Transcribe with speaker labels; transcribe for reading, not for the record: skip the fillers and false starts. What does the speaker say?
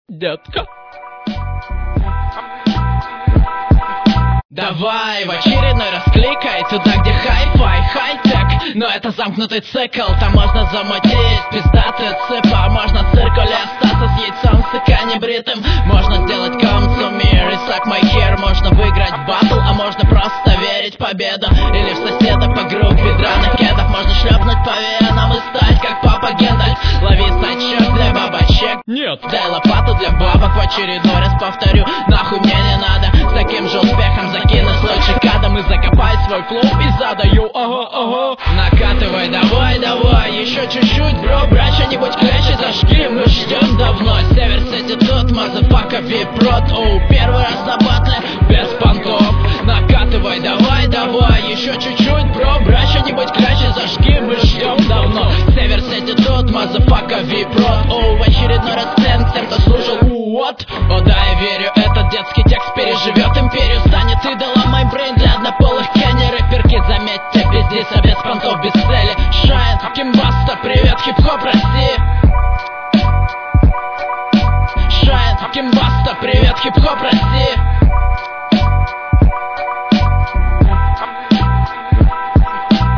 Speaker 1: детка.
Speaker 2: Давай в очередной раз кликай туда, где хай-фай, хай-тек. Но это замкнутый цикл, там можно замутить пиздатые цепа. Можно в циркуле остаться с яйцом сыка небритым. Можно сделать come to me, suck my hair. Можно выиграть батл, а можно просто верить в победу. Или в соседа по группе драных кедов. Можно шлепнуть по венам и стать как папа Гендальф. Лови сачок для бабочек.
Speaker 1: Нет.
Speaker 2: Дай лопату для бабок, в очередной раз повторю. Нахуй мне не надо с таким же успехом закинуть лучше кадом и закопать свой клуб. И задаю ага. Накатывай, давай, еще чуть-чуть, бро. Брать что-нибудь крепче, зажги, мы ждем давно. Север Сити тут, мазафака, вип-рот. Оу, первый раз на батле, без понтов. Накатывай, давай, еще чуть-чуть, бро. Брать что-нибудь крепче, зажги, мы ждем давно. Север Сити тут, мазафака, вип-рот. Оу, в очередной раз тем, кто слушал, вот. О да, я верю, этот детский текст переживет империю. Станет идолом мой брейн для однополых Кенни. Рэперки, заметьте, без диса, без понтов, без цели. Шайн, Кимбаста, привет, хип-хоп,